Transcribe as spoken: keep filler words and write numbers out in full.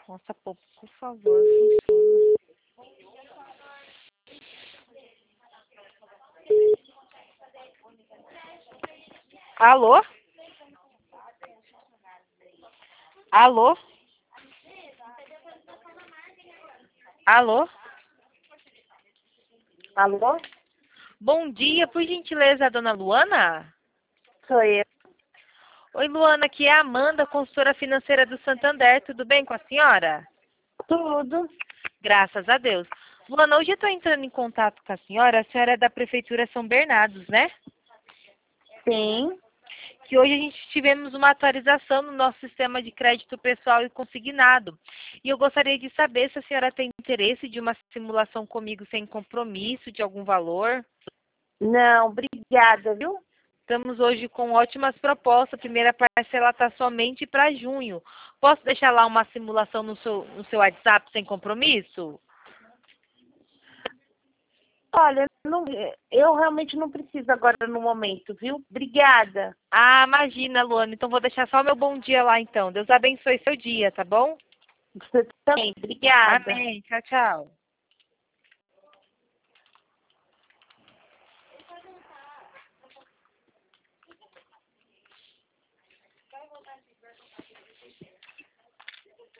Nossa, pô, por favor, funciona. Alô? Alô? Alô? Alô? Bom dia, por gentileza, dona Luana? Sou eu. Oi, Luana, aqui é a Amanda, consultora financeira do Santander. Tudo bem com a senhora? Tudo. Graças a Deus. Luana, hoje eu estou entrando em contato com a senhora. A senhora é da Prefeitura São Bernardos, né? Sim. Que hoje a gente tivemos uma atualização no nosso sistema de crédito pessoal e consignado. E eu gostaria de saber se a senhora tem interesse de uma simulação comigo sem compromisso, de algum valor. Não, obrigada, viu? Estamos hoje com ótimas propostas. A primeira parcela está somente para junho. Posso deixar lá uma simulação no seu, no seu WhatsApp sem compromisso? Olha, não- eu realmente não preciso agora no momento, viu? Obrigada. Ah, imagina, Luana. Então vou deixar só meu bom dia lá, então. Deus abençoe seu dia, tá bom? Você também. Obrigada. Amém. Tchau, tchau.